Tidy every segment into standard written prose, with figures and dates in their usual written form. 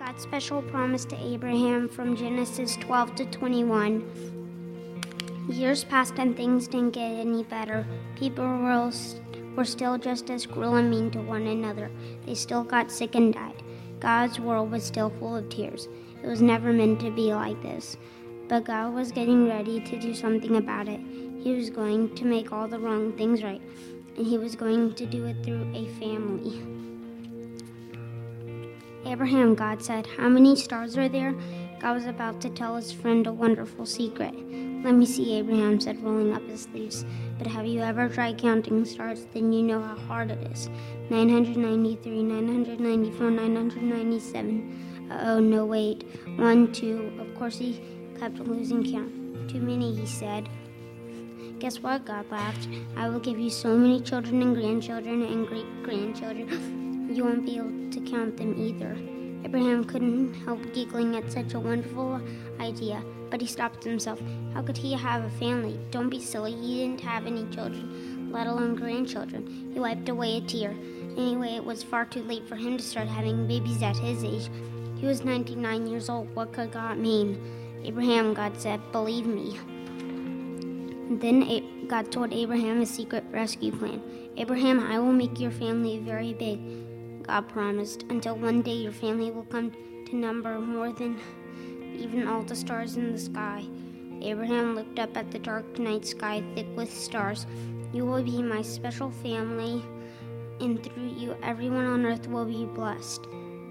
God's special promise to Abraham from Genesis 12 to 21. Years passed and things didn't get any better. People were still just as cruel and mean to one another. They still got sick and died. God's world was still full of tears. It was never meant to be like this. But God was getting ready to do something about it. He was going to make all the wrong things right, and he was going to do it through a family. Abraham, God said, "How many stars are there?" God was about to tell his friend a wonderful secret. "Let me see," Abraham said, rolling up his sleeves. "But have you ever tried counting stars? Then you know how hard it is. 993, 994, 997. Oh, no, wait. 1, 2. Of course, he kept losing count. "Too many," he said. "Guess what?" God laughed. "I will give you so many children and grandchildren and great-grandchildren, you won't be able to count them either." Abraham couldn't help giggling at such a wonderful idea, but he stopped himself. How could he have a family? Don't be silly. He didn't have any children, let alone grandchildren. He wiped away a tear. Anyway, it was far too late for him to start having babies at his age. He was 99 years old. What could God mean? "Abraham," God said, "believe me." Then God told Abraham a secret rescue plan. "Abraham, I will make your family very big," God promised, "until one day your family will come to number more than even all the stars in the sky." Abraham looked up at the dark night sky, thick with stars. "You will be my special family, and through you everyone on earth will be blessed."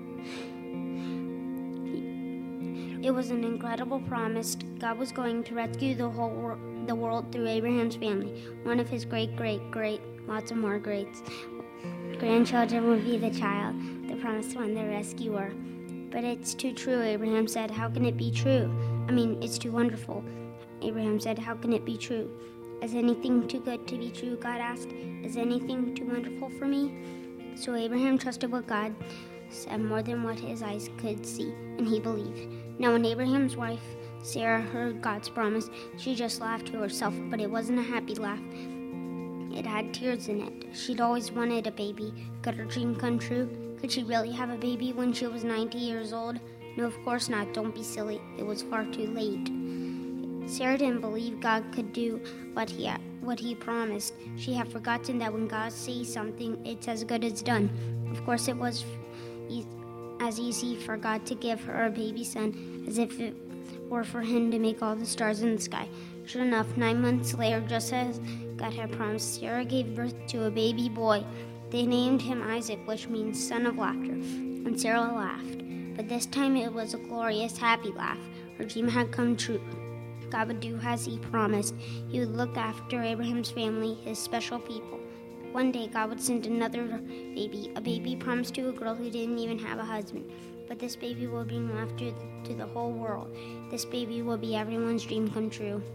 It was an incredible promise. God was going to rescue the world through Abraham's family. One of his great, lots of more greats. Grandchildren would be the child, the promised one, the rescuer. "But it's too true," Abraham said. "How can it be true? It's too wonderful." Abraham said, "How can it be true?" "Is anything too good to be true?" God asked. "Is anything too wonderful for me?" So Abraham trusted what God said more than what his eyes could see, and he believed. Now when Abraham's wife, Sarah, heard God's promise, she just laughed to herself, but it wasn't a happy laugh. It had tears in it. She'd always wanted a baby. Could her dream come true? Could she really have a baby when she was 90 years old? No, of course not. Don't be silly. It was far too late. Sarah didn't believe God could do what he promised. She had forgotten that when God says something, it's as good as done. Of course, it was as easy for God to give her a baby son as if it were for him to make all the stars in the sky. Sure enough, 9 months later, just as God had promised, Sarah gave birth to a baby boy. They named him Isaac, which means son of laughter, and Sarah laughed. But this time it was a glorious, happy laugh. Her dream had come true. God would do as he promised. He would look after Abraham's family, his special people. One day, God would send another baby, a baby promised to a girl who didn't even have a husband. But this baby will bring laughter to the whole world. This baby will be everyone's dream come true.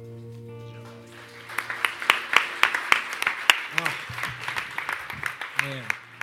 Man.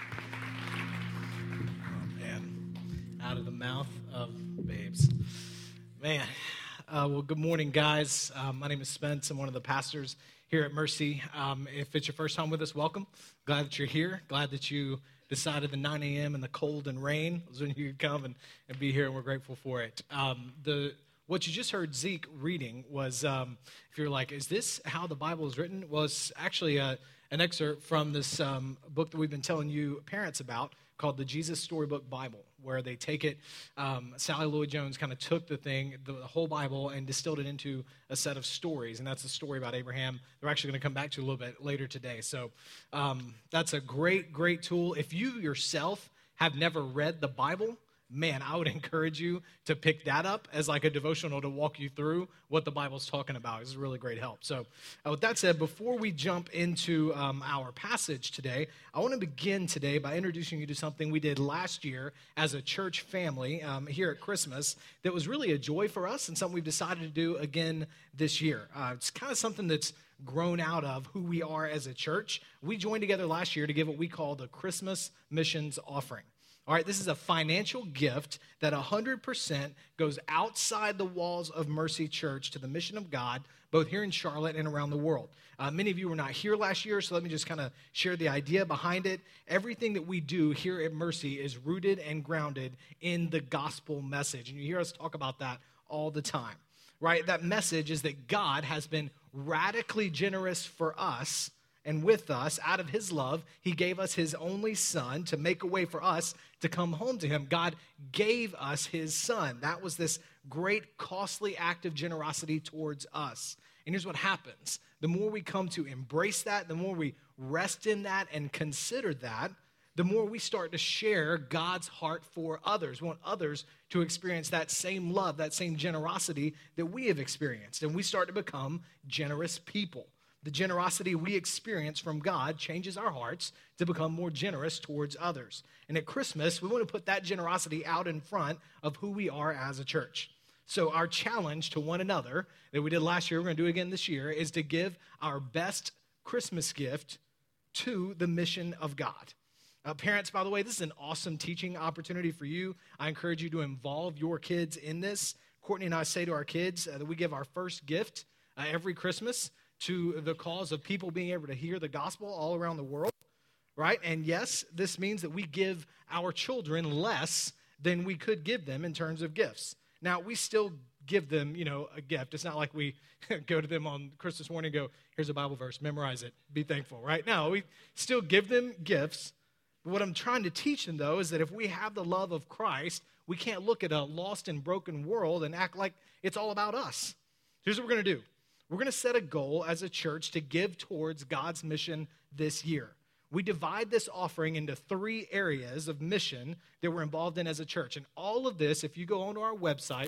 Oh, man. Out of the mouth of babes. Man. Well, good morning, guys. My name is Spence. I'm one of the pastors here at Mercy. If it's your first time with us, welcome. Glad that you're here. Glad that you decided the 9 a.m. and the cold and rain was when you could come and be here, and we're grateful for it. What you just heard Zeke reading was, if you're like, is this how the Bible is written? Was actually an excerpt from this book that we've been telling you parents about called the Jesus Storybook Bible, where they take it, Sally Lloyd-Jones kind of took the whole Bible and distilled it into a set of stories, and that's the story about Abraham. They're actually going to come back to a little bit later today. So that's a great, great tool. If you yourself have never read the Bible, man, I would encourage you to pick that up as like a devotional to walk you through what the Bible's talking about. It's really great help. So with that said, before we jump into our passage today, I want to begin today by introducing you to something we did last year as a church family here at Christmas that was really a joy for us and something we've decided to do again this year. It's kind of something that's grown out of who we are as a church. We joined together last year to give what we call the Christmas Missions Offering. All right, this is a financial gift that 100% goes outside the walls of Mercy Church to the mission of God, both here in Charlotte and around the world. Many of you were not here last year, so let me just kind of share the idea behind it. Everything that we do here at Mercy is rooted and grounded in the gospel message. And you hear us talk about that all the time, right? That message is that God has been radically generous for us and with us. Out of his love, he gave us his only son to make a way for us to come home to him. God gave us his son. That was this great, costly act of generosity towards us. And here's what happens. The more we come to embrace that, the more we rest in that and consider that, the more we start to share God's heart for others. We want others to experience that same love, that same generosity that we have experienced. And we start to become generous people. The generosity we experience from God changes our hearts to become more generous towards others. And at Christmas, we want to put that generosity out in front of who we are as a church. So our challenge to one another that we did last year, we're going to do again this year, is to give our best Christmas gift to the mission of God. Parents, by the way, this is an awesome teaching opportunity for you. I encourage you to involve your kids in this. Courtney and I say to our kids that we give our first gift every Christmas to the cause of people being able to hear the gospel all around the world, right? And yes, this means that we give our children less than we could give them in terms of gifts. Now, we still give them, a gift. It's not like we go to them on Christmas morning and go, here's a Bible verse, memorize it, be thankful, right? No, we still give them gifts. But what I'm trying to teach them, though, is that if we have the love of Christ, we can't look at a lost and broken world and act like it's all about us. Here's what we're going to do. We're going to set a goal as a church to give towards God's mission this year. We divide this offering into 3 areas of mission that we're involved in as a church. And all of this, if you go onto our website,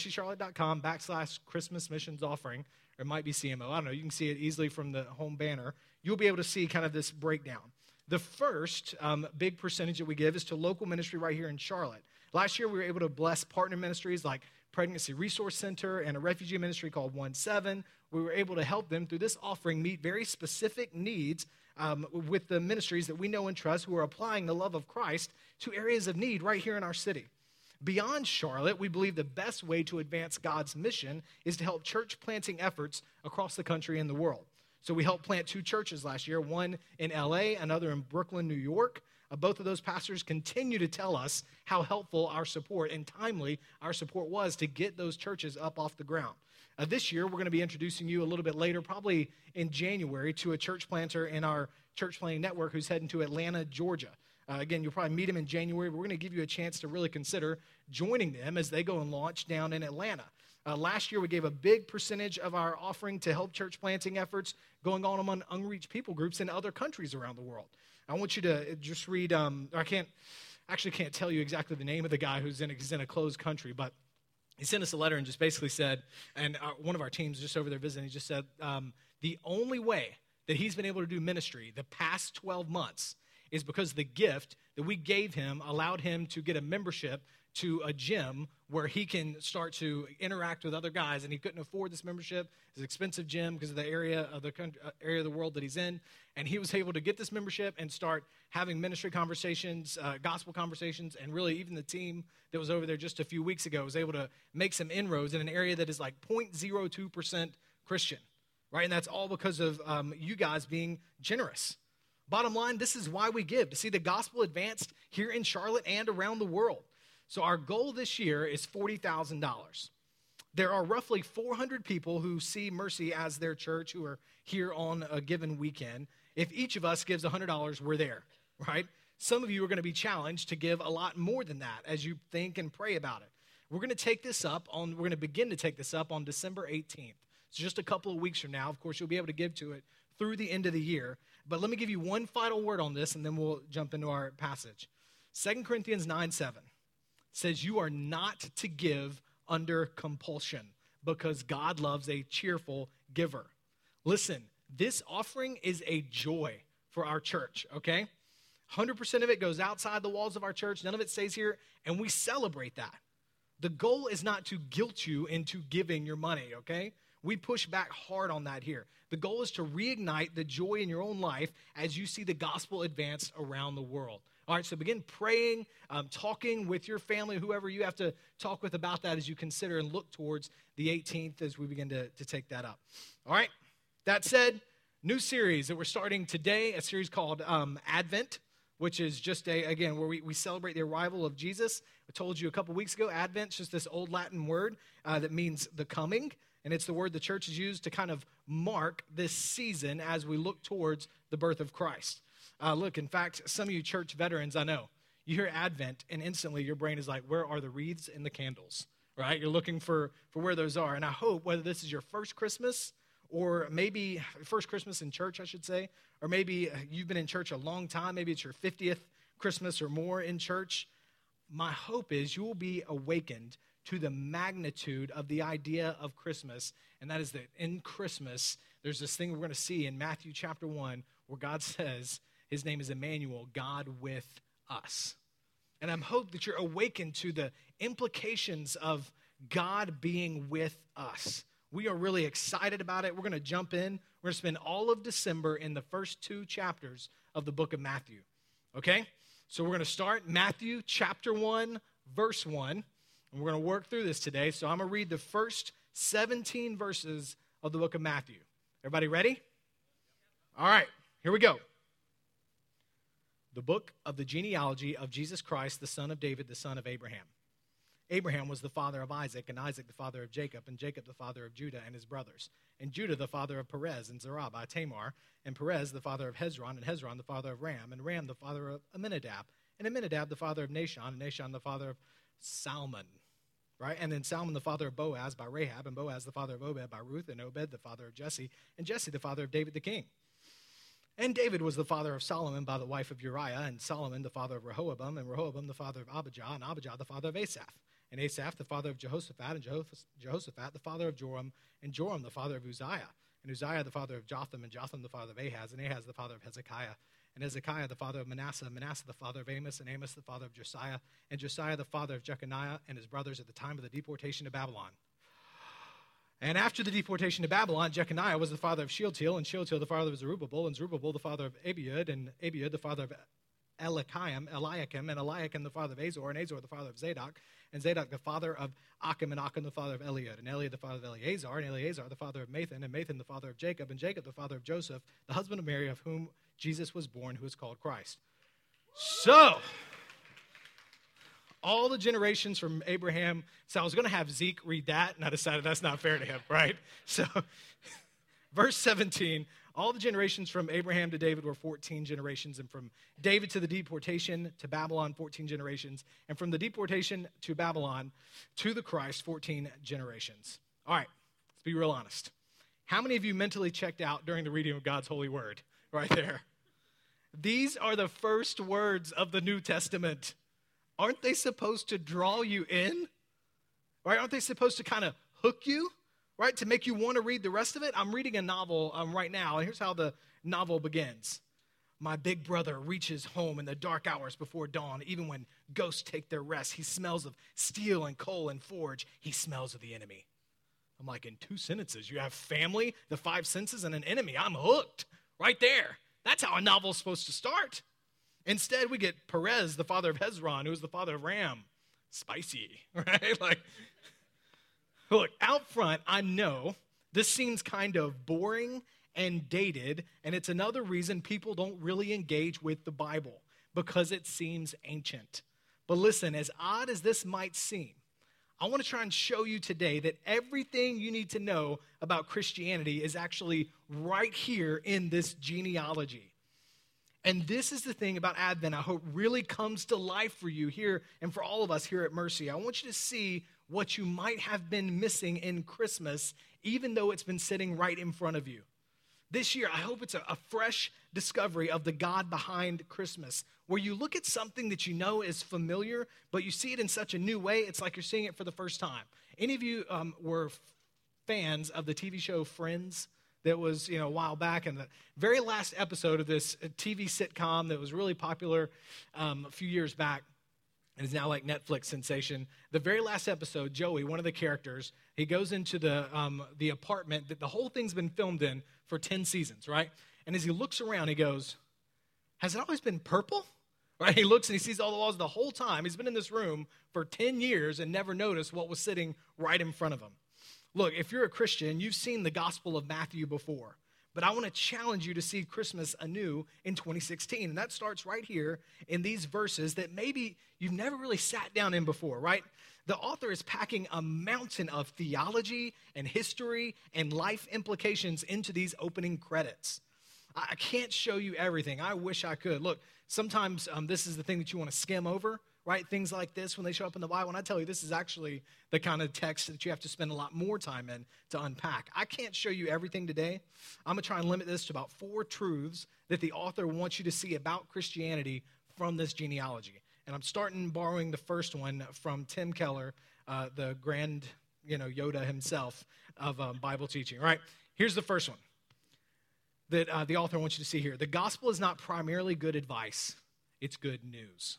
mercycharlotte.com/Christmas missions offering, or it might be CMO, I don't know, you can see it easily from the home banner. You'll be able to see kind of this breakdown. The first big percentage that we give is to local ministry right here in Charlotte. Last year, we were able to bless partner ministries like Pregnancy Resource Center and a refugee ministry called 1-7. We were able to help them through this offering meet very specific needs with the ministries that we know and trust who are applying the love of Christ to areas of need right here in our city. Beyond Charlotte, we believe the best way to advance God's mission is to help church planting efforts across the country and the world. So we helped plant 2 churches last year, one in LA, another in Brooklyn, New York. Both of those pastors continue to tell us how helpful our support and timely our support was to get those churches up off the ground. This year, we're going to be introducing you a little bit later, probably in January, to a church planter in our church planting network who's heading to Atlanta, Georgia. Again, you'll probably meet him in January. But we're going to give you a chance to really consider joining them as they go and launch down in Atlanta. Last year, we gave a big percentage of our offering to help church planting efforts going on among unreached people groups in other countries around the world. I want you to just read, I can't tell you exactly the name of the guy he's in a closed country, but he sent us a letter and just basically said, and one of our teams just over there visiting, he just said, the only way that he's been able to do ministry the past 12 months is because the gift that we gave him allowed him to get a membership to a gym where he can start to interact with other guys, and he couldn't afford this membership. It's an expensive gym because of the area of the country, area of the world that he's in, and he was able to get this membership and start having ministry conversations, gospel conversations, and really even the team that was over there just a few weeks ago was able to make some inroads in an area that is like 0.02% Christian, right? And that's all because of you guys being generous. Bottom line, this is why we give, to see the gospel advanced here in Charlotte and around the world. So our goal this year is $40,000. There are roughly 400 people who see Mercy as their church who are here on a given weekend. If each of us gives $100, we're there, right? Some of you are going to be challenged to give a lot more than that as you think and pray about it. We're going to begin to take this up on December 18th. It's just a couple of weeks from now. Of course, you'll be able to give to it through the end of the year. But let me give you one final word on this, and then we'll jump into our passage. 2 Corinthians 9:7 says you are not to give under compulsion because God loves a cheerful giver. Listen, this offering is a joy for our church, okay? 100% of it goes outside the walls of our church. None of it stays here, and we celebrate that. The goal is not to guilt you into giving your money, okay? We push back hard on that here. The goal is to reignite the joy in your own life as you see the gospel advance around the world. All right, so begin praying, talking with your family, whoever you have to talk with about that as you consider and look towards the 18th as we begin to take that up. All right, that said, new series that we're starting today, a series called Advent, which is just, again, where we celebrate the arrival of Jesus. I told you a couple weeks ago, Advent's just this old Latin word that means the coming, and it's the word the church has used to kind of mark this season as we look towards the birth of Christ. Look, in fact, some of you church veterans, I know, you hear Advent, and instantly your brain is like, where are the wreaths and the candles, right? You're looking for where those are, and I hope whether this is your first Christmas or maybe first Christmas in church, I should say, or maybe you've been in church a long time, maybe it's your 50th Christmas or more in church, my hope is you will be awakened to the magnitude of the idea of Christmas, and that is that in Christmas, there's this thing we're going to see in Matthew chapter 1 where God says his name is Emmanuel, God with us. And I'm hope that you're awakened to the implications of God being with us. We are really excited about it. We're going to jump in. We're going to spend all of December in the first 2 chapters of the book of Matthew. Okay? So we're going to start Matthew chapter 1, verse 1. And we're going to work through this today. So I'm going to read the first 17 verses of the book of Matthew. Everybody ready? All right. Here we go. The book of the genealogy of Jesus Christ, the son of David, the son of Abraham. Abraham was the father of Isaac, and Isaac the father of Jacob, and Jacob the father of Judah and his brothers, and Judah the father of Perez and Zerah by Tamar, and Perez the father of Hezron, and Hezron the father of Ram, and Ram the father of Amminadab, and Amminadab the father of Nahshon, and Nahshon the father of Salmon, right? And then Salmon the father of Boaz by Rahab, and Boaz the father of Obed by Ruth, and Obed the father of Jesse, and Jesse the father of David the king. And David was the father of Solomon by the wife of Uriah, and Solomon the father of Rehoboam, and Rehoboam the father of Abijah, and Abijah the father of Asaph, and Asaph the father of Jehoshaphat, and Jehoshaphat the father of Joram, and Joram the father of Uzziah, and Uzziah the father of Jotham, and Jotham the father of Ahaz, and Ahaz the father of Hezekiah, and Hezekiah the father of Manasseh, and Manasseh the father of Amos, and Amos the father of Josiah, and Josiah the father of Jeconiah and his brothers at the time of the deportation to Babylon. And after the deportation to Babylon, Jeconiah was the father of Shealtiel, and Shealtiel the father of Zerubbabel, and Zerubbabel the father of Abiud, and Abiud the father of Eliakim, and Eliakim the father of Azor, and Azor the father of Zadok, and Zadok the father of Achim, and Achim the father of Eliud, and Eliud the father of Eleazar, and Eleazar the father of Mathan, and Mathan the father of Jacob, and Jacob the father of Joseph, the husband of Mary, of whom Jesus was born, who is called Christ. So, all the generations from Abraham. So I was going to have Zeke read that, and I decided that's not fair to him, right? So, verse 17, all the generations from Abraham to David were 14 generations, and from David to the deportation to Babylon, 14 generations, and from the deportation to Babylon to the Christ, 14 generations. All right, let's be real honest. How many of you mentally checked out during the reading of God's holy word? Right there. These are the first words of the New Testament. Aren't they supposed to draw you in? Right? Aren't they supposed to kind of hook you? Right? To make you want to read the rest of it? I'm reading a novel right now, and here's how the novel begins. My big brother reaches home in the dark hours before dawn. Even when ghosts take their rest, he smells of steel and coal and forge. He smells of the enemy. I'm like, in 2 sentences, you have family, the 5 senses, and an enemy. I'm hooked right there. That's how a novel's supposed to start. Instead, we get Perez, the father of Hezron, who is the father of Ram. Spicy, right? Like, look, out front, I know this seems kind of boring and dated, and it's another reason people don't really engage with the Bible, because it seems ancient. But listen, as odd as this might seem, I want to try and show you today that everything you need to know about Christianity is actually right here in this genealogy. And this is the thing about Advent I hope really comes to life for you here and for all of us here at Mercy. I want you to see what you might have been missing in Christmas, even though it's been sitting right in front of you. This year, I hope it's a fresh discovery of the God behind Christmas, where you look at something that you know is familiar, but you see it in such a new way, it's like you're seeing it for the first time. Any of you were fans of the TV show Friends? That was, a while back, and the very last episode of this TV sitcom that was really popular a few years back, and is now like Netflix sensation. The very last episode, Joey, one of the characters, he goes into the apartment that the whole thing's been filmed in for 10 seasons, right? And as he looks around, he goes, "Has it always been purple?" right? He looks and he sees all the laws the whole time. He's been in this room for 10 years and never noticed what was sitting right in front of him. Look, if you're a Christian, you've seen the Gospel of Matthew before. But I want to challenge you to see Christmas anew in 2016. And that starts right here in these verses that maybe you've never really sat down in before, right? The author is packing a mountain of theology and history and life implications into these opening credits. I can't show you everything. I wish I could. Look, sometimes this is the thing that you want to skim over, right? Things like this when they show up in the Bible. And I tell you, this is actually the kind of text that you have to spend a lot more time in to unpack. I can't show you everything today. I'm going to try and limit this to about 4 truths that the author wants you to see about Christianity from this genealogy. And I'm starting borrowing the first one from Tim Keller, the grand, Yoda himself of Bible teaching, right? Here's the first one that the author wants you to see here. The gospel is not primarily good advice. It's good news.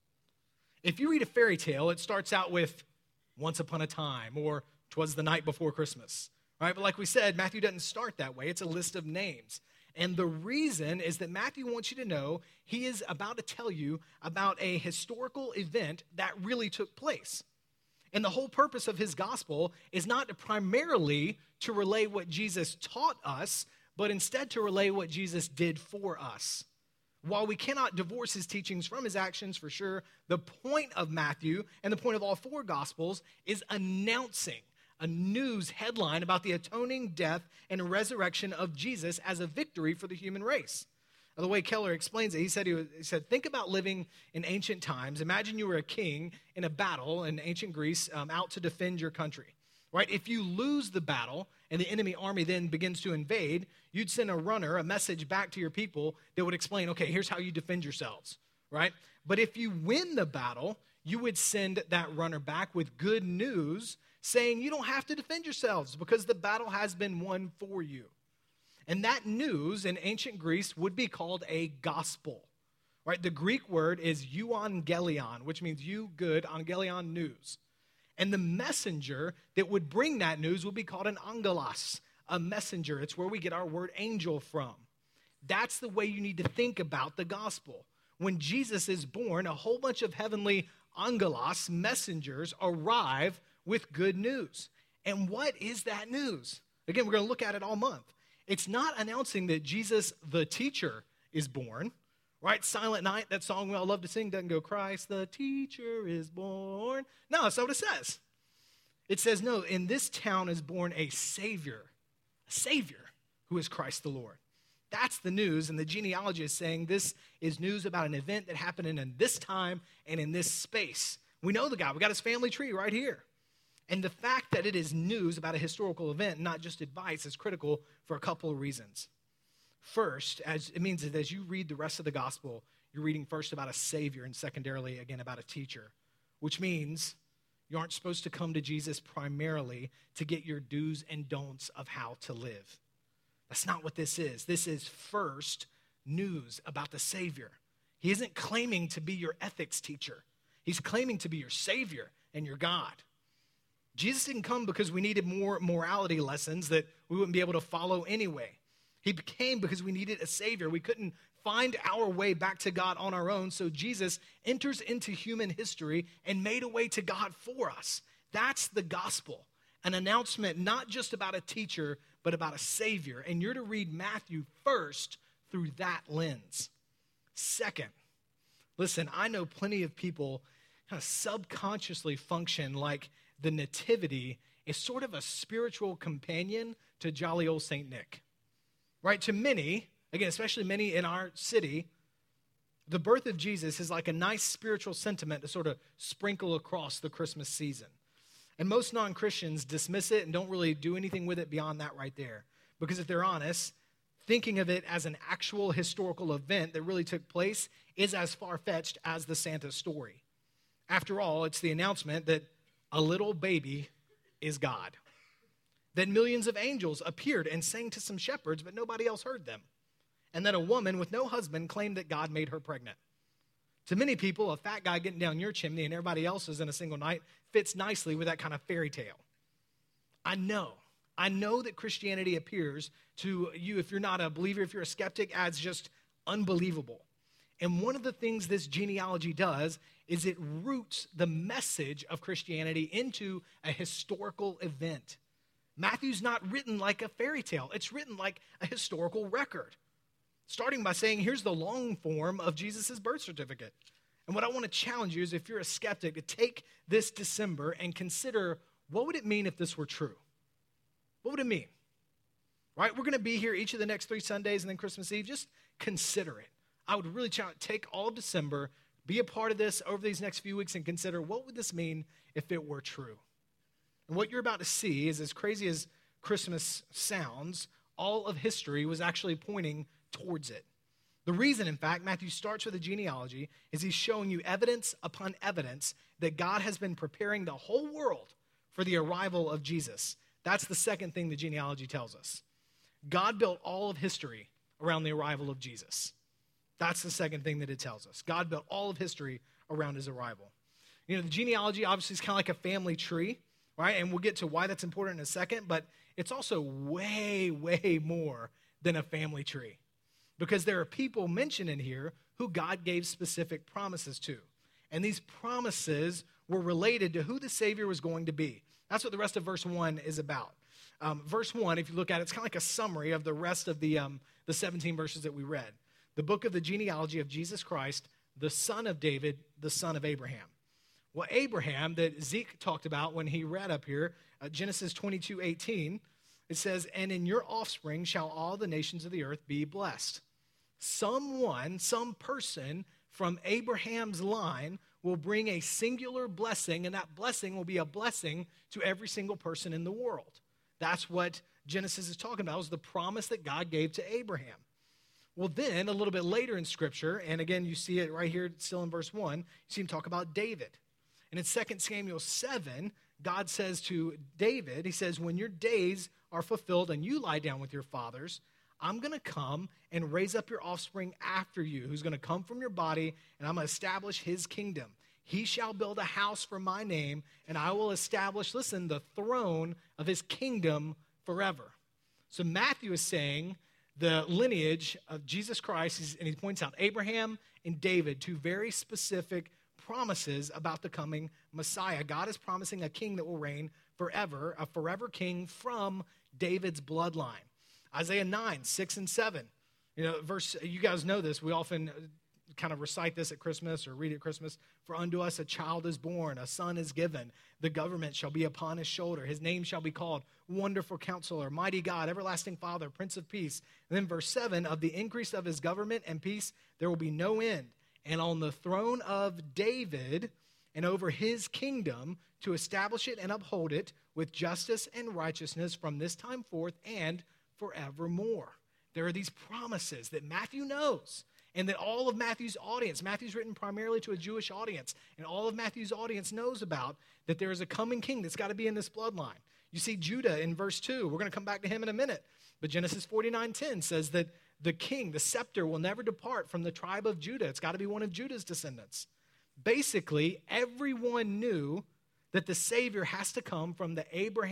If you read a fairy tale, it starts out with once upon a time or 'twas the night before Christmas, right? But like we said, Matthew doesn't start that way. It's a list of names. And the reason is that Matthew wants you to know he is about to tell you about a historical event that really took place. And the whole purpose of his gospel is not primarily to relay what Jesus taught us, but instead to relay what Jesus did for us. While we cannot divorce his teachings from his actions for sure, the point of Matthew and the point of all 4 gospels is announcing a news headline about the atoning death and resurrection of Jesus as a victory for the human race. Now, the way Keller explains it, he said, think about living in ancient times. Imagine you were a king in a battle in ancient Greece out to defend your country. Right? If you lose the battle and the enemy army then begins to invade, you'd send a message back to your people that would explain, okay, here's how you defend yourselves, right? But if you win the battle, you would send that runner back with good news saying you don't have to defend yourselves because the battle has been won for you. And that news in ancient Greece would be called a gospel, right? The Greek word is euangelion, which means you good, angelion, news. And the messenger that would bring that news would be called an angelos, a messenger. It's where we get our word angel from. That's the way you need to think about the gospel. When Jesus is born, a whole bunch of heavenly angelos, messengers, arrive with good news. And what is that news? Again, we're going to look at it all month. It's not announcing that Jesus, the teacher, is born. Right? Silent Night, that song we all love to sing, doesn't go, Christ the teacher is born. No, that's not what it says. It says, no, in this town is born a Savior who is Christ the Lord. That's the news, and the genealogy is saying this is news about an event that happened in this time and in this space. We know the guy. We got his family tree right here. And the fact that it is news about a historical event, not just advice, is critical for a couple of reasons. First, it means that as you read the rest of the gospel, you're reading first about a Savior and secondarily, again, about a teacher, which means you aren't supposed to come to Jesus primarily to get your do's and don'ts of how to live. That's not what this is. This is first news about the Savior. He isn't claiming to be your ethics teacher. He's claiming to be your Savior and your God. Jesus didn't come because we needed more morality lessons that we wouldn't be able to follow anyway. He came because we needed a Savior. We couldn't find our way back to God on our own, so Jesus enters into human history and made a way to God for us. That's the gospel, an announcement not just about a teacher, but about a Savior. And you're to read Matthew first through that lens. Second, listen, I know plenty of people kind of subconsciously function like the Nativity is sort of a spiritual companion to jolly old St. Nick. Right? To many, again, especially many in our city, the birth of Jesus is like a nice spiritual sentiment to sort of sprinkle across the Christmas season. And most non-Christians dismiss it and don't really do anything with it beyond that right there. Because if they're honest, thinking of it as an actual historical event that really took place is as far-fetched as the Santa story. After all, it's the announcement that a little baby is God. That millions of angels appeared and sang to some shepherds, but nobody else heard them. And that a woman with no husband claimed that God made her pregnant. To many people, a fat guy getting down your chimney and everybody else's in a single night fits nicely with that kind of fairy tale. I know that Christianity appears to you, if you're not a believer, if you're a skeptic, as just unbelievable. And one of the things this genealogy does is it roots the message of Christianity into a historical event. Matthew's not written like a fairy tale. It's written like a historical record, starting by saying, here's the long form of Jesus' birth certificate. And what I want to challenge you is, if you're a skeptic, to take this December and consider, what would it mean if this were true? What would it mean? Right? We're going to be here each of the next 3 Sundays and then Christmas Eve. Just consider it. I would really challenge, take all of December, be a part of this over these next few weeks, and consider, what would this mean if it were true? And what you're about to see is, as crazy as Christmas sounds, all of history was actually pointing towards it. The reason, in fact, Matthew starts with a genealogy is he's showing you evidence upon evidence that God has been preparing the whole world for the arrival of Jesus. That's the second thing the genealogy tells us. God built all of history around the arrival of Jesus. That's the second thing that it tells us. God built all of history around his arrival. You know, the genealogy obviously is kind of like a family tree, right? And we'll get to why that's important in a second, but it's also way, way more than a family tree, because there are people mentioned in here who God gave specific promises to. And these promises were related to who the Savior was going to be. That's what the rest of verse 1 is about. Verse 1, if you look at it, it's kind of like a summary of the rest of the 17 verses that we read. The book of the genealogy of Jesus Christ, the son of David, the son of Abraham. Well, Abraham, that Zeke talked about when he read up here, Genesis 22:18, it says, and in your offspring shall all the nations of the earth be blessed. Some person from Abraham's line will bring a singular blessing, and that blessing will be a blessing to every single person in the world. That's what Genesis is talking about. It was the promise that God gave to Abraham. Well, then, a little bit later in Scripture, and again, you see it right here still in verse 1, you see him talk about David. And in 2 Samuel 7, God says to David, he says, when your days are fulfilled and you lie down with your fathers, I'm going to come and raise up your offspring after you, who's going to come from your body, and I'm going to establish his kingdom. He shall build a house for my name, and I will establish, listen, the throne of his kingdom forever. So Matthew is saying the lineage of Jesus Christ, and he points out Abraham and David, two very specific promises about the coming Messiah. God is promising a king that will reign forever, a forever king from David's bloodline. Isaiah 9, 6 and 7. You know, you guys know this. We often kind of recite this at Christmas or read at Christmas. For unto us a child is born, a son is given. The government shall be upon his shoulder. His name shall be called Wonderful Counselor, Mighty God, Everlasting Father, Prince of Peace. And then verse 7, of the increase of his government and peace, there will be no end. And on the throne of David and over his kingdom, to establish it and uphold it with justice and righteousness from this time forth and forevermore. There are these promises that Matthew knows, and that all of Matthew's audience, Matthew's written primarily to a Jewish audience, and all of Matthew's audience knows about, that there is a coming king that's got to be in this bloodline. You see Judah in verse 2. We're going to come back to him in a minute. But Genesis 49:10 says that the king, the scepter, will never depart from the tribe of Judah. It's got to be one of Judah's descendants. Basically, everyone knew that the Savior has to come from the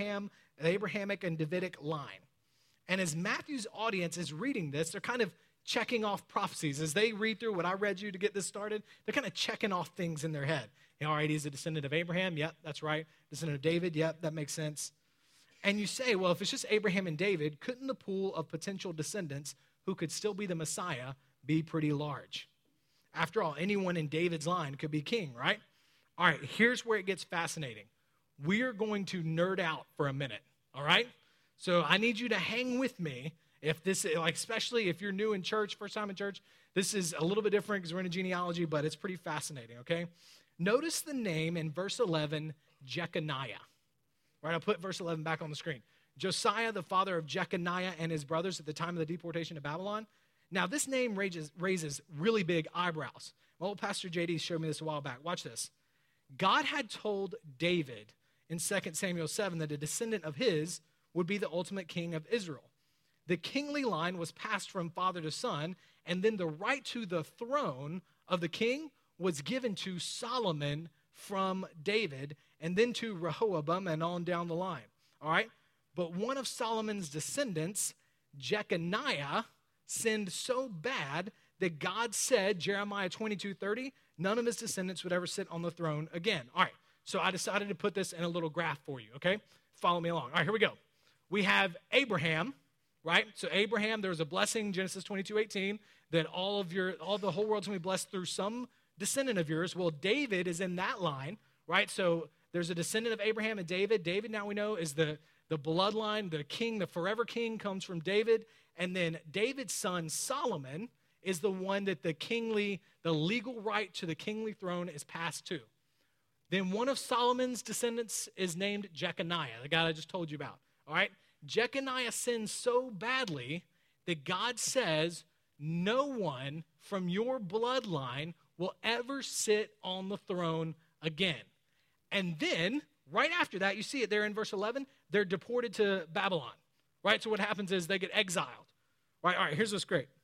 Abrahamic and Davidic line. And as Matthew's audience is reading this, they're kind of checking off prophecies. As they read through what I read you to get this started, they're kind of checking off things in their head. All right, he's a descendant of Abraham. Yep, that's right. Descendant of David. Yep, that makes sense. And you say, well, if it's just Abraham and David, couldn't the pool of potential descendants who could still be the Messiah be pretty large? After all, anyone in David's line could be king, right? All right, here's where it gets fascinating. We are going to nerd out for a minute, all right? So I need you to hang with me. If this, like, especially if you're new in church, first time in church, this is a little bit different because we're in a genealogy, but it's pretty fascinating, okay? Notice the name in verse 11, Jeconiah. Right, I'll put verse 11 back on the screen. Josiah, the father of Jeconiah and his brothers at the time of the deportation to Babylon. Now, this name raises really big eyebrows. My old pastor JD showed me this a while back. Watch this. God had told David in 2 Samuel 7 that a descendant of his would be the ultimate king of Israel. The kingly line was passed from father to son, and then the right to the throne of the king was given to Solomon from David, and then to Rehoboam, and on down the line. All right? But one of Solomon's descendants, Jeconiah, sinned so bad that God said, Jeremiah 22:30, none of his descendants would ever sit on the throne again. All right, so I decided to put this in a little graph for you, okay? Follow me along. All right, here we go. We have Abraham, right? So Abraham, there was a blessing, Genesis 22:18, that all the whole world's going to be blessed through some descendant of yours. Well, David is in that line, right? So there's a descendant of Abraham and David. David, now we know, is the bloodline, the king, the forever king comes from David. And then David's son, Solomon, is the one that the legal right to the kingly throne is passed to. Then one of Solomon's descendants is named Jeconiah, the guy I just told you about, all right? Jeconiah sins so badly that God says, no one from your bloodline will ever sit on the throne again. And then, right after that, you see it there in verse 11, they're deported to Babylon, right? So what happens is they get exiled, right? All right, here's what's great.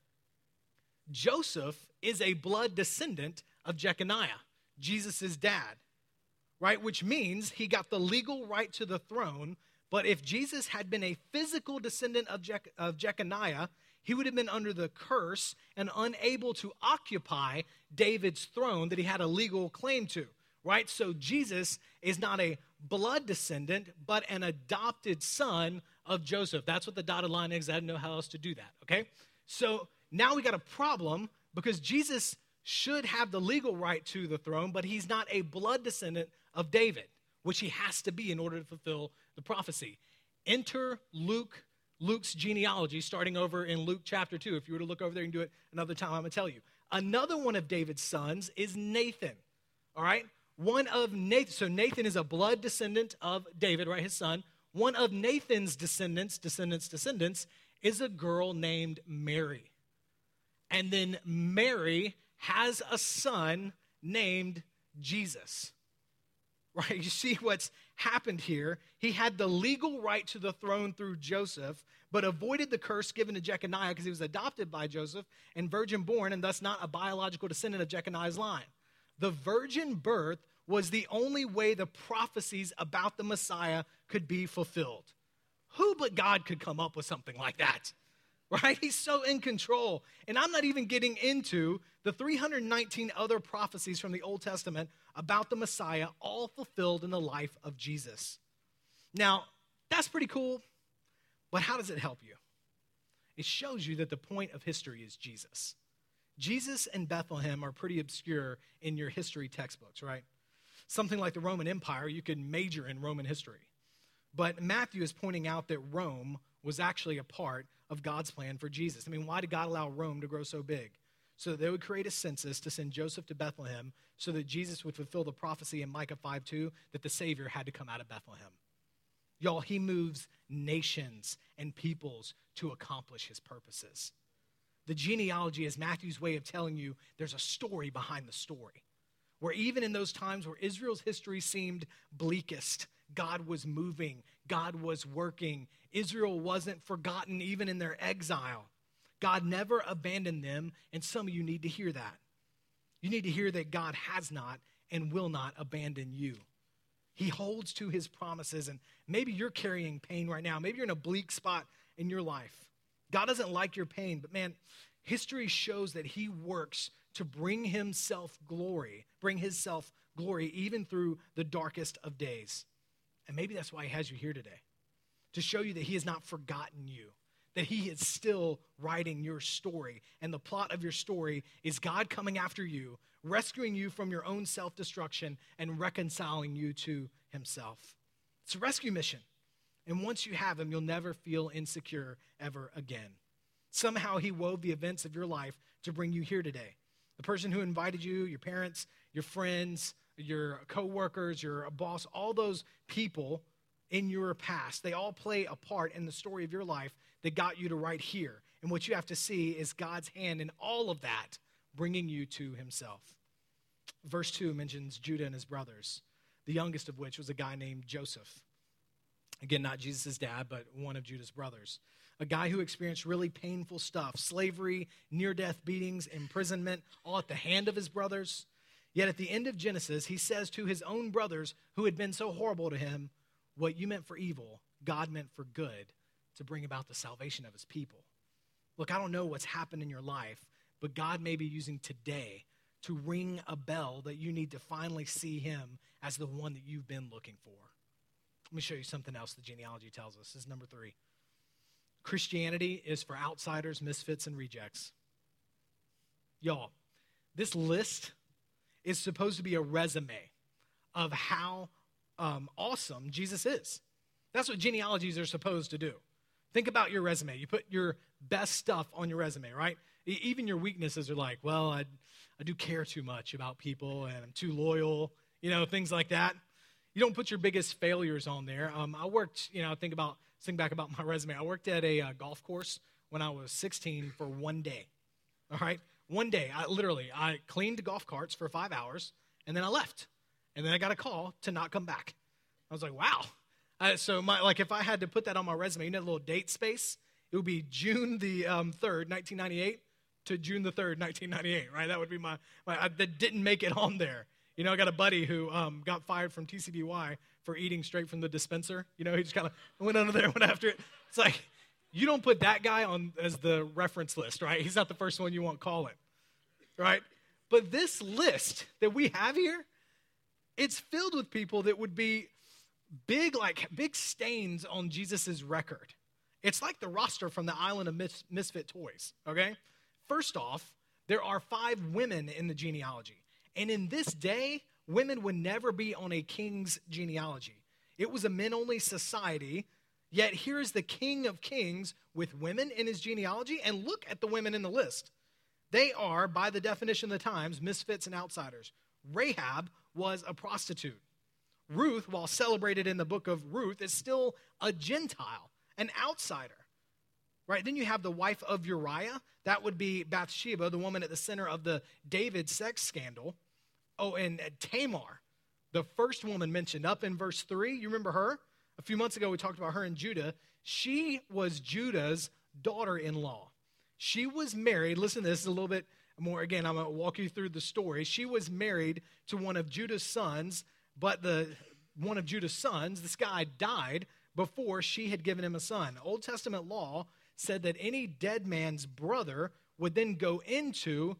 Joseph is a blood descendant of Jeconiah, Jesus' dad, right? Which means he got the legal right to the throne, but if Jesus had been a physical descendant of Jeconiah, he would have been under the curse and unable to occupy David's throne that he had a legal claim to, right? So Jesus is not a blood descendant, but an adopted son of Joseph. That's what the dotted line is. I didn't know how else to do that, okay? So now we got a problem because Jesus should have the legal right to the throne, but he's not a blood descendant of David, which he has to be in order to fulfill the prophecy. Enter Luke's genealogy, starting over in Luke chapter 2. If you were to look over there, you can do it another time, I'm going to tell you. Another one of David's sons is Nathan, all right? So Nathan is a blood descendant of David, right, his son. One of Nathan's descendants is a girl named Mary. And then Mary has a son named Jesus. Right? You see what's happened here. He had the legal right to the throne through Joseph, but avoided the curse given to Jeconiah because he was adopted by Joseph and virgin born, and thus not a biological descendant of Jeconiah's line. The virgin birth was the only way the prophecies about the Messiah could be fulfilled. Who but God could come up with something like that? Right? He's so in control. And I'm not even getting into the 319 other prophecies from the Old Testament about the Messiah, all fulfilled in the life of Jesus. Now, that's pretty cool, but how does it help you? It shows you that the point of history is Jesus. Jesus and Bethlehem are pretty obscure in your history textbooks, right? Something like the Roman Empire, you could major in Roman history. But Matthew is pointing out that Rome was actually a part of God's plan for Jesus. I mean, why did God allow Rome to grow so big? So that they would create a census to send Joseph to Bethlehem so that Jesus would fulfill the prophecy in Micah 5:2 that the Savior had to come out of Bethlehem. Y'all, he moves nations and peoples to accomplish his purposes. The genealogy is Matthew's way of telling you there's a story behind the story. Where even in those times where Israel's history seemed bleakest, God was moving, God was working. Israel wasn't forgotten even in their exile. God never abandoned them, and some of you need to hear that. You need to hear that God has not and will not abandon you. He holds to his promises, and maybe you're carrying pain right now. Maybe you're in a bleak spot in your life. God doesn't like your pain, but man, history shows that he works to bring himself glory even through the darkest of days. And maybe that's why he has you here today, to show you that he has not forgotten you, that he is still writing your story. And the plot of your story is God coming after you, rescuing you from your own self-destruction and reconciling you to himself. It's a rescue mission. And once you have him, you'll never feel insecure ever again. Somehow he wove the events of your life to bring you here today. The person who invited you, your parents, your friends, your coworkers, your boss, all those people in your past, they all play a part in the story of your life that got you to right here. And what you have to see is God's hand in all of that, bringing you to himself. Verse 2 mentions Judah and his brothers, the youngest of which was a guy named Joseph. Again, not Jesus' dad, but one of Judah's brothers. A guy who experienced really painful stuff, slavery, near-death beatings, imprisonment, all at the hand of his brothers. Yet at the end of Genesis, he says to his own brothers who had been so horrible to him, what you meant for evil, God meant for good to bring about the salvation of his people. Look, I don't know what's happened in your life, but God may be using today to ring a bell that you need to finally see him as the one that you've been looking for. Let me show you something else the genealogy tells us. This is number 3. Christianity is for outsiders, misfits, and rejects. Y'all, this list is supposed to be a resume of how awesome Jesus is. That's what genealogies are supposed to do. Think about your resume. You put your best stuff on your resume, right? Even your weaknesses are like, well, I do care too much about people, and I'm too loyal, things like that. You don't put your biggest failures on there. I worked, think back about my resume. I worked at a golf course when I was 16 for one day, all right? One day, I cleaned golf carts for 5 hours, and then I left. And then I got a call to not come back. I was like, wow. So if I had to put that on my resume, a little date space, it would be June the 3rd, 1998 to June the 3rd, 1998, right? That would be that didn't make it on there. I got a buddy who got fired from TCBY for eating straight from the dispenser. He just kind of went under there and went after it. It's like, you don't put that guy on as the reference list, right? He's not the first one you want calling, right? But this list that we have here, it's filled with people that would be big stains on Jesus' record. It's like the roster from the Island of Misfit Toys, okay? First off, there are 5 women in the genealogy. And in this day, women would never be on a king's genealogy. It was a men-only society, yet here is the King of Kings with women in his genealogy, and look at the women in the list. They are, by the definition of the times, misfits and outsiders. Rahab was a prostitute. Ruth, while celebrated in the book of Ruth, is still a Gentile, an outsider. Right? Then you have the wife of Uriah. That would be Bathsheba, the woman at the center of the David sex scandal. Oh, and Tamar, the first woman mentioned up in verse 3. You remember her? A few months ago, we talked about her in Judah. She was Judah's daughter-in-law. She was married. Listen to this a little bit more. Again, I'm going to walk you through the story. She was married to one of Judah's sons, but one of Judah's sons, this guy died before she had given him a son. Old Testament law said that any dead man's brother would then go into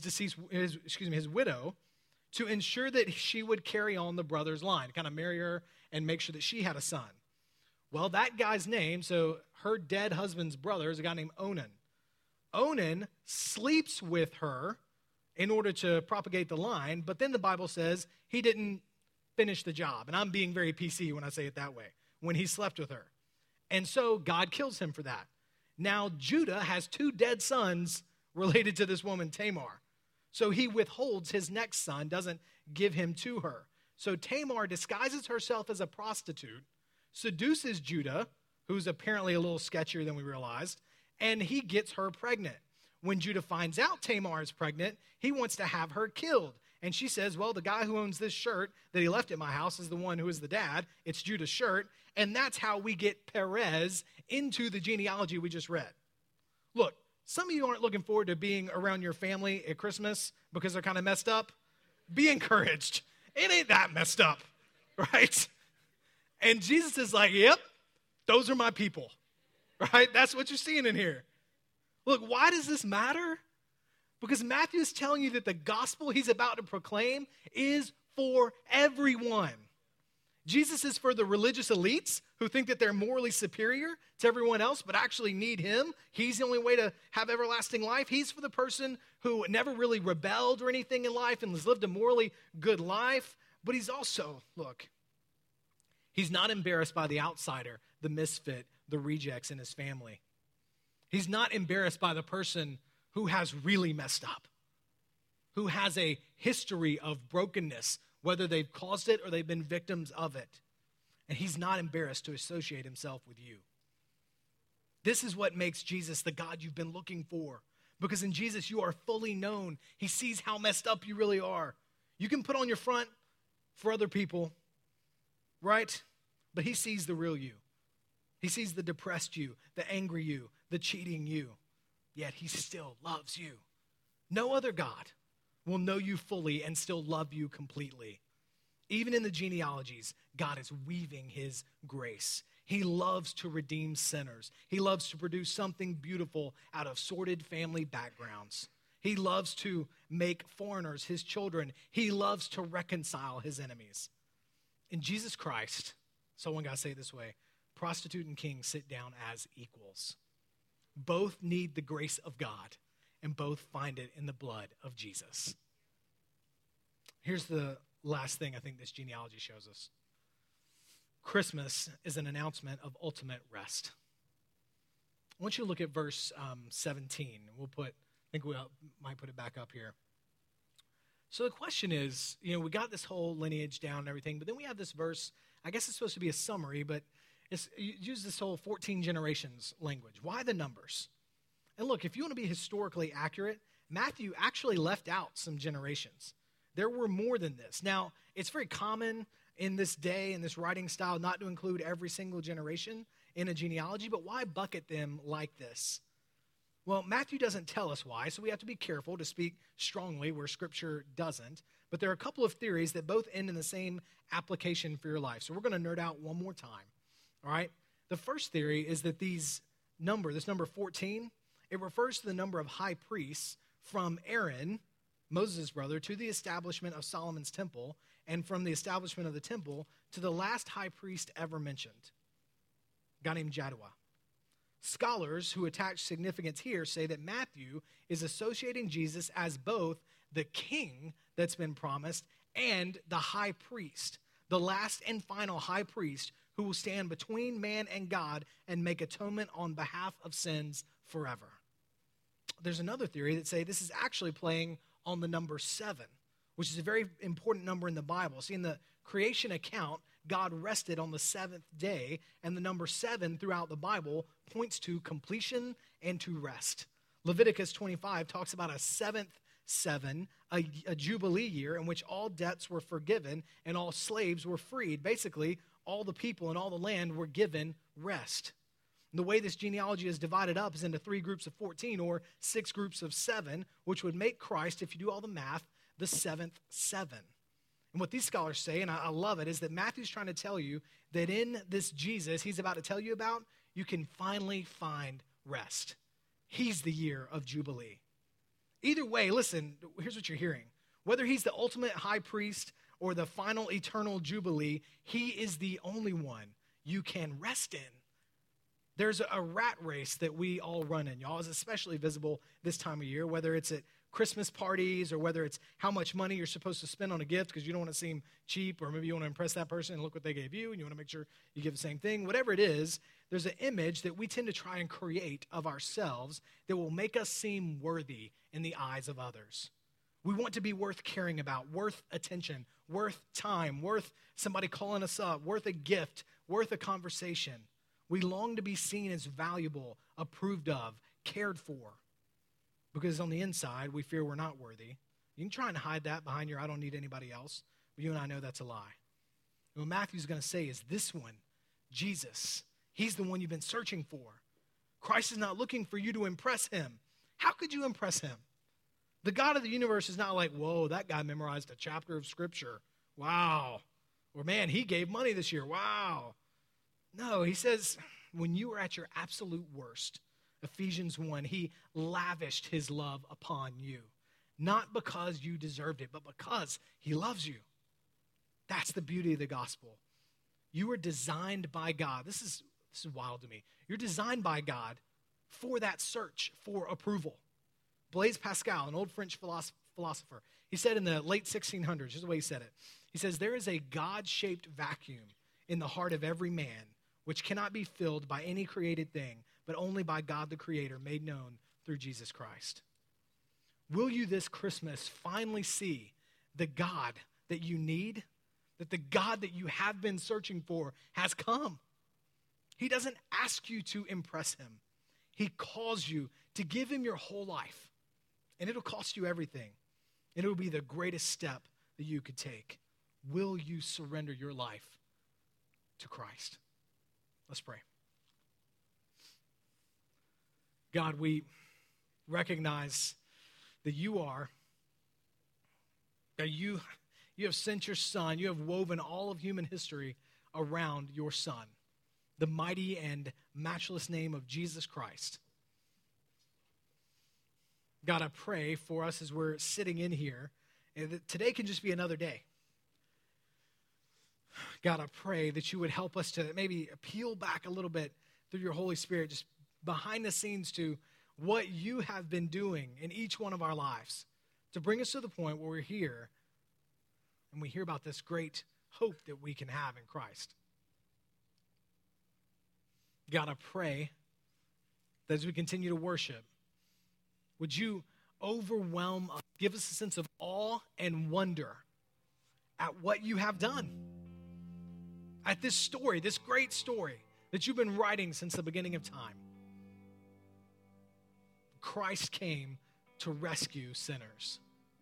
his widow to ensure that she would carry on the brother's line, kind of marry her and make sure that she had a son. Well, that guy's name, so her dead husband's brother, is a guy named Onan. Onan sleeps with her in order to propagate the line, but then the Bible says he didn't finish the job. And I'm being very PC when I say it that way, when he slept with her. And so God kills him for that. Now, Judah has 2 dead sons related to this woman, Tamar. So he withholds his next son, doesn't give him to her. So Tamar disguises herself as a prostitute, seduces Judah, who's apparently a little sketchier than we realized, and he gets her pregnant. When Judah finds out Tamar is pregnant, he wants to have her killed. And she says, well, the guy who owns this shirt that he left at my house is the one who is the dad. It's Judah's shirt. And that's how we get Perez into the genealogy we just read. Look, some of you aren't looking forward to being around your family at Christmas because they're kind of messed up. Be encouraged. It ain't that messed up, right? And Jesus is like, yep, those are my people, right? That's what you're seeing in here. Look, why does this matter? Because Matthew is telling you that the gospel he's about to proclaim is for everyone. Jesus is for the religious elites who think that they're morally superior to everyone else, but actually need him. He's the only way to have everlasting life. He's for the person who never really rebelled or anything in life and has lived a morally good life. But he's also, look, he's not embarrassed by the outsider, the misfit, the rejects in his family. He's not embarrassed by the person who has really messed up, who has a history of brokenness, whether they've caused it or they've been victims of it. And he's not embarrassed to associate himself with you. This is what makes Jesus the God you've been looking for. Because in Jesus, you are fully known. He sees how messed up you really are. You can put on your front for other people, right? But he sees the real you. He sees the depressed you, the angry you, the cheating you. Yet he still loves you. No other God will know you fully and still love you completely. Even in the genealogies, God is weaving his grace. He loves to redeem sinners. He loves to produce something beautiful out of sordid family backgrounds. He loves to make foreigners his children. He loves to reconcile his enemies. In Jesus Christ, someone got to say it this way, prostitute and king sit down as equals. Both need the grace of God, and both find it in the blood of Jesus. Here's the last thing I think this genealogy shows us. Christmas is an announcement of ultimate rest. I want you to look at verse 17. I think we might put it back up here. So the question is, we got this whole lineage down and everything, but then we have this verse. I guess it's supposed to be a summary, but use this whole 14 generations language. Why the numbers? And look, if you want to be historically accurate, Matthew actually left out some generations. There were more than this. Now, it's very common in this day, in this writing style, not to include every single generation in a genealogy, but why bucket them like this? Well, Matthew doesn't tell us why, so we have to be careful to speak strongly where Scripture doesn't. But there are a couple of theories that both end in the same application for your life. So we're going to nerd out one more time, all right? The first theory is that this number 14, it refers to the number of high priests from Aaron, Moses' brother, to the establishment of Solomon's temple, and from the establishment of the temple to the last high priest ever mentioned, a guy named Jaddua. Scholars who attach significance here say that Matthew is associating Jesus as both the king that's been promised and the high priest, the last and final high priest who will stand between man and God and make atonement on behalf of sins forever. There's another theory that say this is actually playing on the number 7, which is a very important number in the Bible. See, in the creation account, God rested on the 7th day, and the number 7 throughout the Bible points to completion and to rest. Leviticus 25 talks about a 7th 7, a jubilee year in which all debts were forgiven and all slaves were freed. Basically, all the people and all the land were given rest. The way this genealogy is divided up is into 3 groups of 14 or 6 groups of 7, which would make Christ, if you do all the math, the 7th 7. And what these scholars say, and I love it, is that Matthew's trying to tell you that in this Jesus he's about to tell you about, you can finally find rest. He's the year of Jubilee. Either way, listen, here's what you're hearing. Whether he's the ultimate high priest or the final eternal Jubilee, he is the only one you can rest in. There's a rat race that we all run in, y'all. It's especially visible this time of year, whether it's at Christmas parties or whether it's how much money you're supposed to spend on a gift because you don't want to seem cheap, or maybe you want to impress that person and look what they gave you and you want to make sure you give the same thing. Whatever it is, there's an image that we tend to try and create of ourselves that will make us seem worthy in the eyes of others. We want to be worth caring about, worth attention, worth time, worth somebody calling us up, worth a gift, worth a conversation. We long to be seen as valuable, approved of, cared for. Because on the inside, we fear we're not worthy. You can try and hide that behind your I don't need anybody else, but you and I know that's a lie. And what Matthew's going to say is this one, Jesus, he's the one you've been searching for. Christ is not looking for you to impress him. How could you impress him? The God of the universe is not like, whoa, that guy memorized a chapter of Scripture. Wow. Or, man, he gave money this year. Wow. No, he says, when you were at your absolute worst, Ephesians 1, he lavished his love upon you. Not because you deserved it, but because he loves you. That's the beauty of the gospel. You were designed by God. This is wild to me. You're designed by God for that search for approval. Blaise Pascal, an old French philosopher, he said in the late 1600s, here's the way he said it. He says, there is a God-shaped vacuum in the heart of every man which cannot be filled by any created thing, but only by God the Creator made known through Jesus Christ. Will you this Christmas finally see the God that you need, that the God that you have been searching for has come? He doesn't ask you to impress him. He calls you to give him your whole life, and it'll cost you everything, and it'll be the greatest step that you could take. Will you surrender your life to Christ? Let's pray. God, we recognize that you have sent your Son. You have woven all of human history around your Son, the mighty and matchless name of Jesus Christ. God, I pray for us as we're sitting in here, that today can just be another day. God, I pray that you would help us to maybe peel back a little bit through your Holy Spirit, just behind the scenes to what you have been doing in each one of our lives to bring us to the point where we're here and we hear about this great hope that we can have in Christ. God, I pray that as we continue to worship, would you overwhelm us, give us a sense of awe and wonder at what you have done, at this story, this great story that you've been writing since the beginning of time. Christ came to rescue sinners.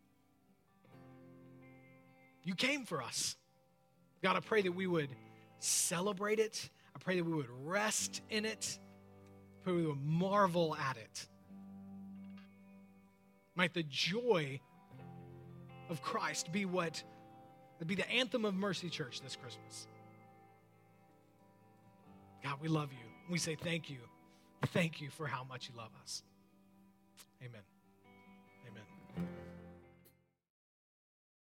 You came for us. God, I pray that we would celebrate it. I pray that we would rest in it. I pray we would marvel at it. Might the joy of Christ be the anthem of Mercy Church this Christmas. God, we love you. We say thank you. Thank you for how much you love us. Amen.